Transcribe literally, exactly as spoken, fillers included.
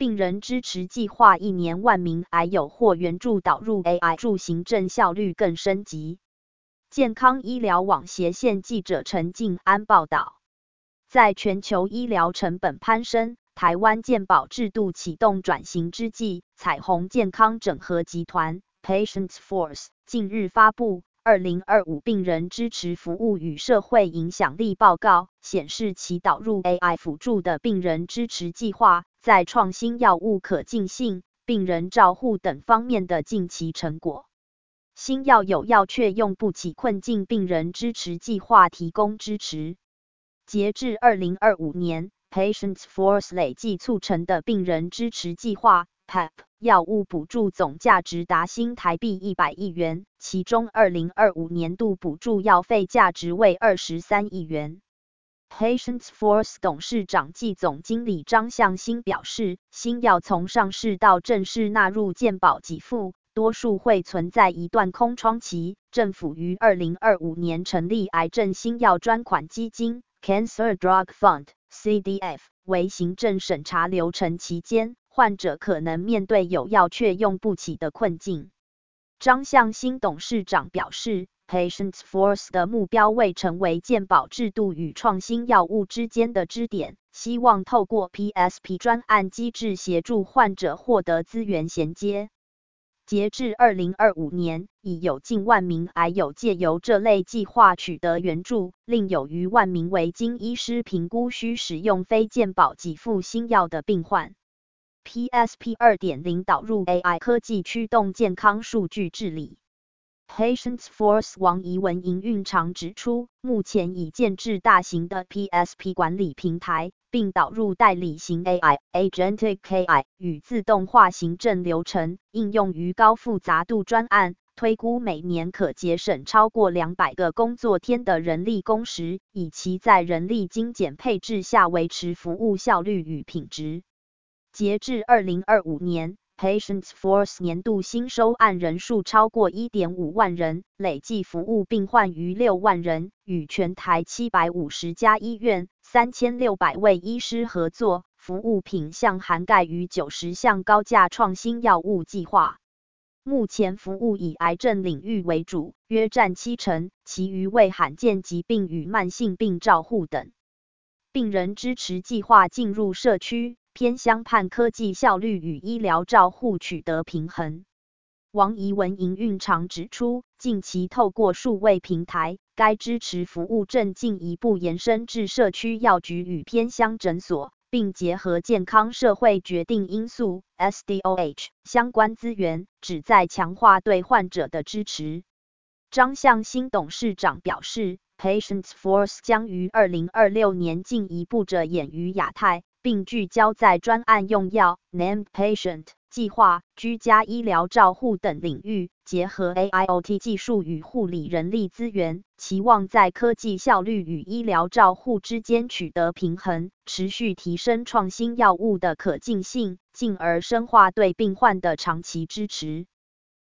病人支持计划一年万名癌友或援助导入 A I 助行政效率更升级。健康医疗网斜线记者陈静安报道，在全球医疗成本攀升、台湾健保制度启动转型之际，彩虹健康整合集团 Patients Force 近日发布二零二五病人支持服务与社会影响力报告，显示其导入 A I 辅助的病人支持计划在创新药物可进性、病人照护等方面的近期成果。新药有药却用不起困境，病人支持计划提供支持。截至二零二五年 ，Patients Force 累计促成的病人支持计划 P E P 药物补助总价值达新台币一百亿元，其中二零二五年度补助药费价值为二十三亿元。Patients Force 董事长暨总经理张向新表示，新药从上市到正式纳入健保给付，多数会存在一段空窗期。政府于二零二五年成立癌症新药专款基金 Cancer Drug Fund C D F， 为行政审查流程期间，患者可能面对有药却用不起的困境。张向新董事长表示， Patients Force 的目标为成为健保制度与创新药物之间的支点，希望透过 P S P 专案机制协助患者获得资源衔接。截至二零二五年，已有近万名癌友借由这类计划取得援助，另有逾万名为经医师评估需使用非健保给付新药的病患。P S P 二点零 导入 A I 科技驱动健康数据治理。Patients Force 王怡文营运长指出，目前已建制大型的 P S P 管理平台，并导入代理型 A I、Agentic A I 与自动化行政流程，应用于高复杂度专案，推估每年可节省超过两百个工作天的人力工时，以其在人力精简配置下维持服务效率与品质。截至二零二五年，Patients Force 年度新收案人数超过 一点五万人，累计服务病患逾六万人，与全台七百五十家医院、三千六百位医师合作，服务品项涵盖逾九十项高价创新药物计划。目前服务以癌症领域为主，约占七成，其余为罕见疾病与慢性病照护等。病人支持计划进入社区偏乡盼科技效率与医疗照护取得平衡。王怡文营运长指出，近期透过数位平台，该支持服务正进一步延伸至社区药局与偏乡诊所，并结合健康社会决定因素 S D O H 相关资源，旨在强化对患者的支持。张向新董事长表示， Patients Force 将于二零二六年进一步着眼于亚太，并聚焦在专案用药 Named Patient 计划、居家医疗照护等领域，结合 A I O T 技术与护理人力资源，期望在科技效率与医疗照护之间取得平衡，持续提升创新药物的可进性，进而深化对病患的长期支持。